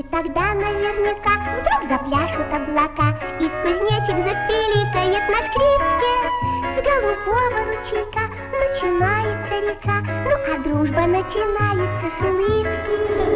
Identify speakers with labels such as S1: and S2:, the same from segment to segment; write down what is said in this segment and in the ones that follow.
S1: Тогда наверняка вдруг запляшут облака, и кузнечик запиликает на скрипке. С голубого ручейка начинается река, ну а дружба начинается с улыбки.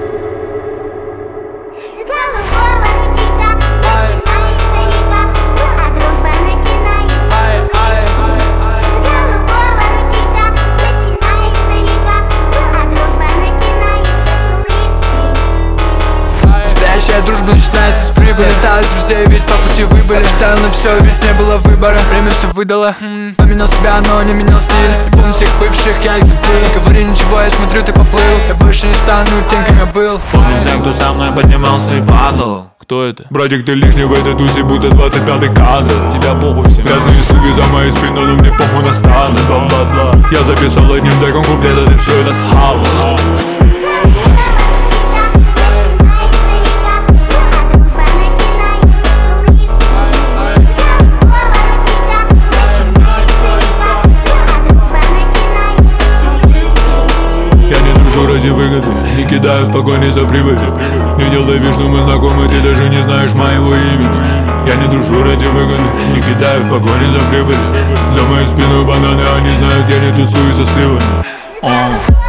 S1: С голубого ручейка начинается река, ну а дружба начинается с улыбки. С голубого ручейка начинается река, ну а дружба начинается с улыбки.
S2: Настоящая дружба начинается с прибыли. Осталось друзей, ведь по пути выбыли. Ставил на все, ведь не было выбора. Время все выдало. Поменял себя, но не менял стиль. Не помню всех бывших, я их забыл. Не говори ничего, я смотрю, ты поплыл. Я больше не стану тем, кем я был.
S3: Помню всех, кто со мной поднимался и падал. Кто это?
S4: Братик, ты лишний в этой тусе, будто 25-й кадр.
S3: Тебя похуй все.
S4: Грязные слуги за моей спиной, но мне похуй на станы. Я записал одним треком куплет, ты все это схавал. Ради выгоды, не кидаю в погоне за прибыль. Не делай вид, что мы знакомы, ты даже не знаешь моего имени. Я не дружу ради выгоды, не кидаю в погоне за прибыль. За моей спиной бананы, они знают, я не тусую со сливами.